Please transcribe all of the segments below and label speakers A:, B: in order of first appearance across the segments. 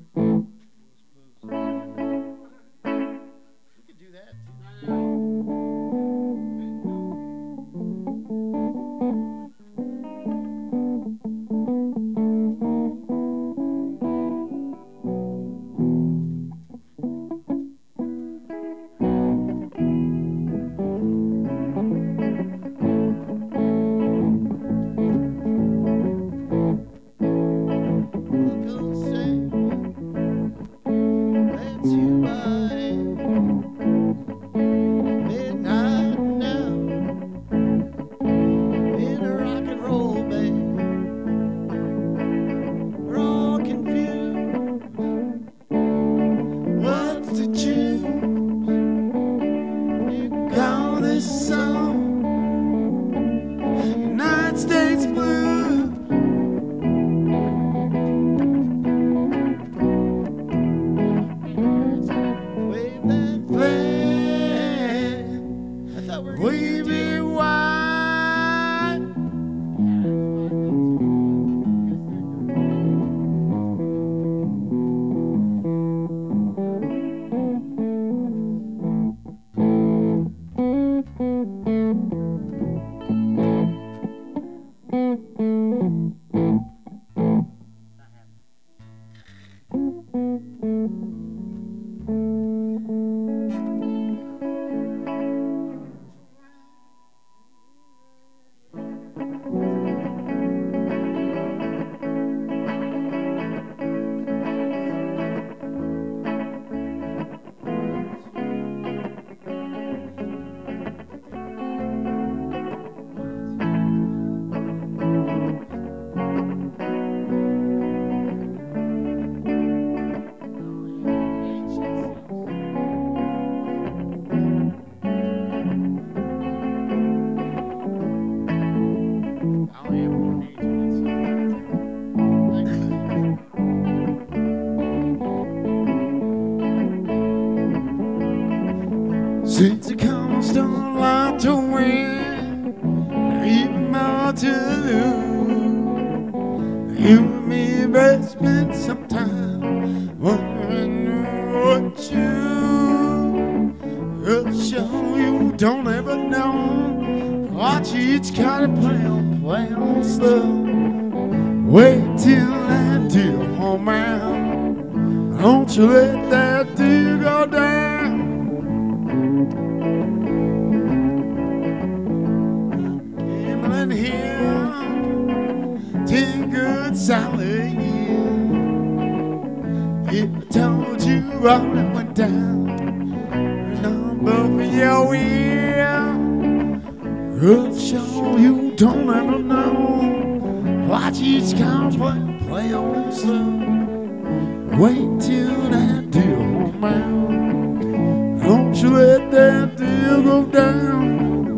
A: Since it comes to a lot to win, even more to lose. You and me both spend some time wondering what you'll show. You don't ever know what you each gotta play on slow. Wait till that deal home out. Don't you let that deal go down. Here, 10 good solid years. If I told you all that went down, number for your ear, rough show you don't ever know. Watch each count play on slow. Wait till that deal come out. Don't you let that deal go down.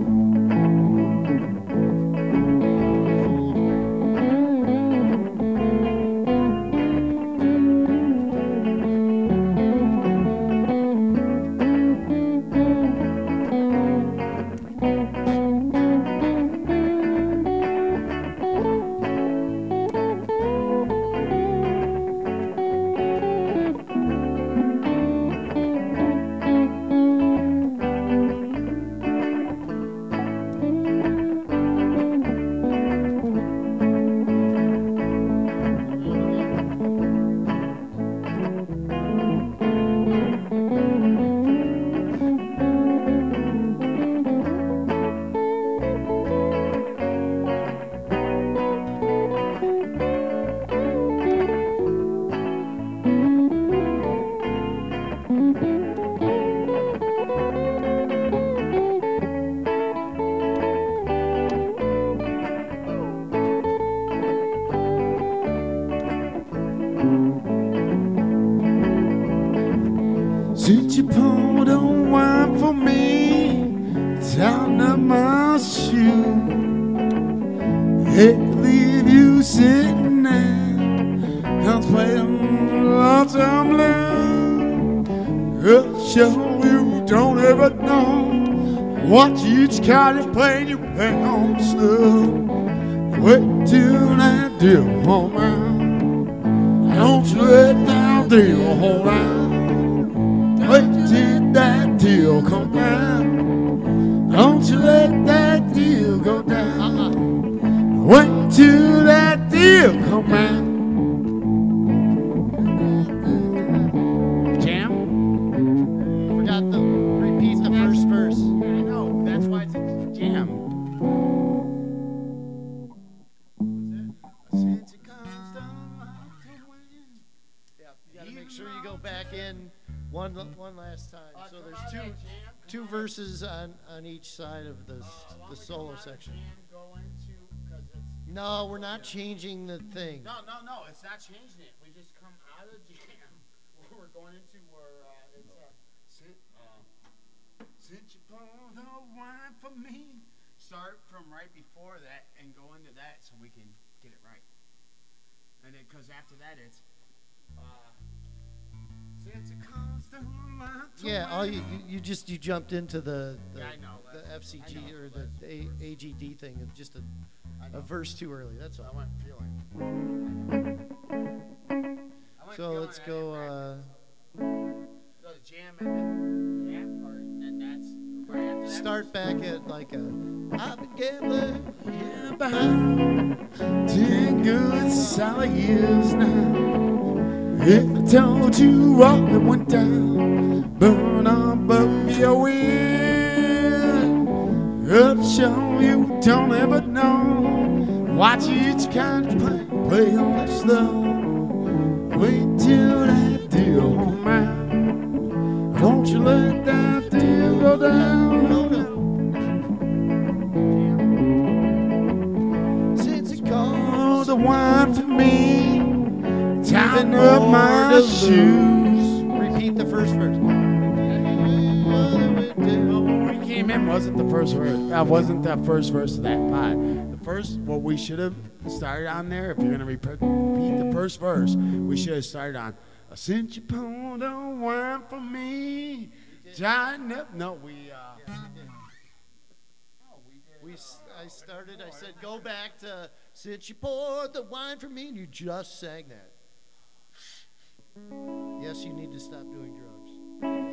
A: Since you poured on wine for me, down on my shoe, hate to leave you sitting there, contemplating lonesome blue. I'll show you don't ever know. Watch each card you play, you play on slow. Wait till that deal home out. Don't you let that deal hold on. Wait till that deal come down. Don't you let that deal go down. Wait till that deal come down. Jam?
B: Forgot to repeat the first verse.
A: I know, that's why it's a jam. Since it comes down to win.
B: Yeah, you got to make sure you go back in one last time. So there's two verses on each side of the solo section. No, we're not changing the thing.
A: No, it's not changing it. We just come out of jam. We're going into where it's since you poured the wine for me. Start from right before that and go into that so we can get it right. And then, because after that it's since it comes to line to
B: Yeah, all
A: win.
B: you jumped into the
A: Yeah, I know.
B: the FCG
A: I know,
B: or the AGD thing, just a verse too early. That's
A: I
B: all.
A: went feeling.
B: So let's go.
A: Go to jam and then that part, and that's right after that.
B: Start back at like a. I've been gambling.
A: Yeah, about 10 good solid years now. If I told you all that went down, burn above your ear, I'll show you don't ever know. Watch each kind of play on slow. Wait till that deal come out. Don't you let that deal go down. No, no.
B: Since it comes
A: Oh, the wine for me, tying up my shoes.
B: Repeat the first verse.
A: When we came in, wasn't the first verse. That wasn't the first verse of that part. The first, what we should have started on there, if you're gonna repeat the first verse, we should have started on. Since you poured the wine for me, tying up. No,
B: I started. I said, "Go back to since you poured the wine for me," and you just sang that. Yes, you need to stop doing drugs.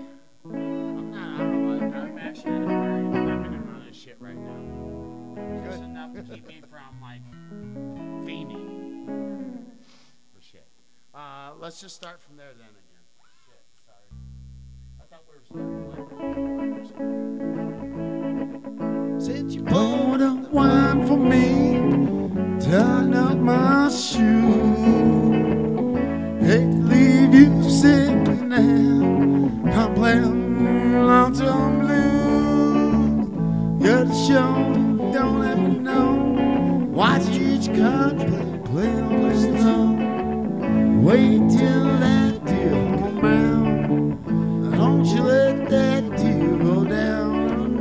A: I'm actually at a very limited amount of shit right now. Just enough to keep me from like fiending for shit. Let's just start from there then again. Shit, sorry. I thought we were starting. Since you poured the wine for me, turn up my shoe. Hate to leave you sitting there, complaining lonesome blues. You're the show, don't ever know. Watch each country play on the snow. Wait till that deal come out. Don't you let that deal go down,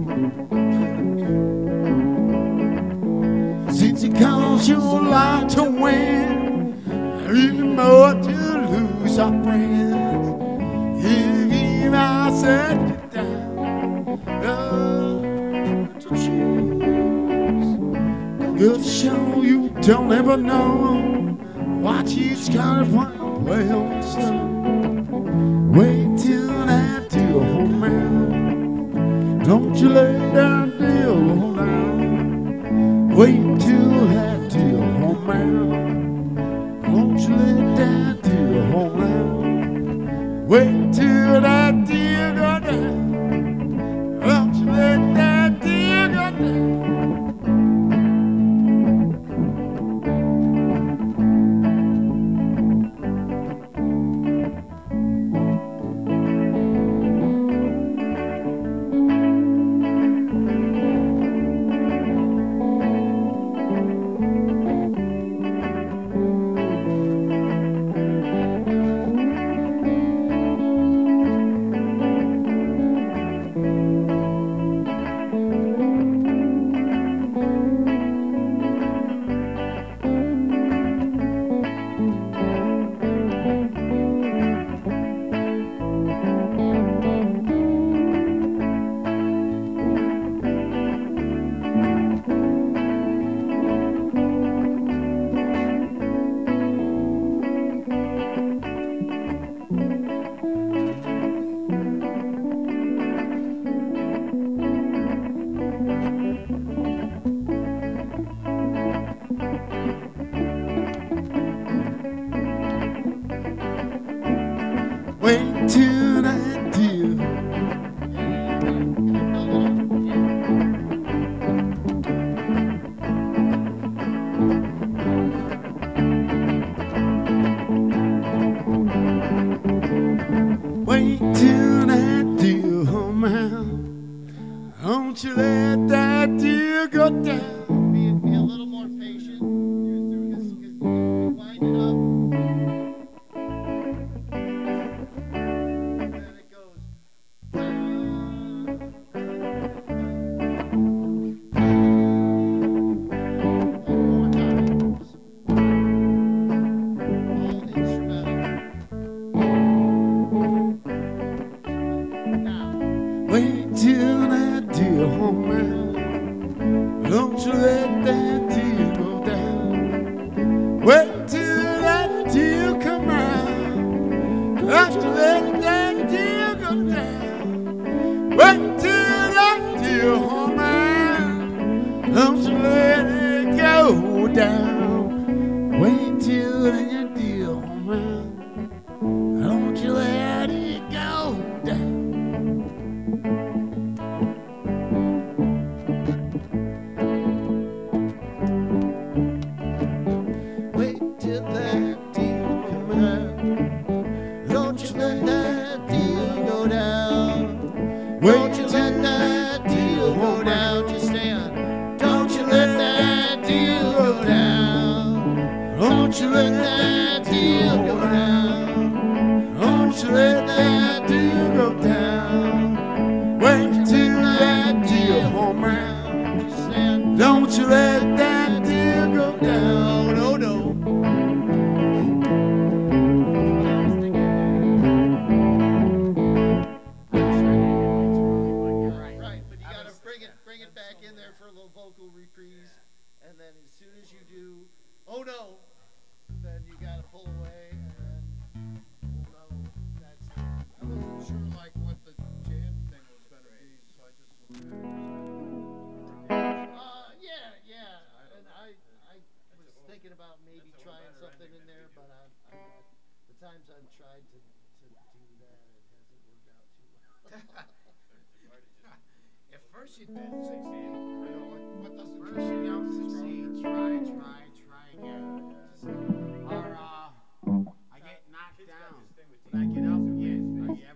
A: no. Since it costs you a lot to win, even more to lose our friends. If I set you down, to choose. Good show you don't ever know. Watch each kind of play on the snow. Wait till that deal home out. Don't you let that deal go down. Wait till that deal home out. Don't you let that deal home out. Wait till that deal go down. Don't you let that deal go down. Wait till that deal. Wait till that deal home out. Don't you let that deal go down.
B: Be a little more patient. Because you wind it up. And then it goes. All 4 times. All instrumental. Now.
A: Wait till that deal home out. Don't you let that deal go down. Wait till that deal come out. Don't you let that deal go down. Wait till that deal home out. Don't you let it go down. Wait till that deal home out. Don't you let it go down.
B: Wait till that deal come out. Don't you let that deal go down. Don't you let that deal go down. Just stay on. Don't you let that deal go down. Don't you let that deal go down.
A: Don't you let that deal go down. Wait till that deal home out.
B: Just stay on.
A: Don't you let that deal go down.
B: No, no. Right, but you gotta bring it back in there for a little vocal reprise, and then as soon as you do, oh no, then you gotta pull away, and then oh no, that's.
C: I wasn't sure like what the jam thing was gonna be, so I just
B: Yeah, and I was thinking about maybe trying something in there, but the times I've tried to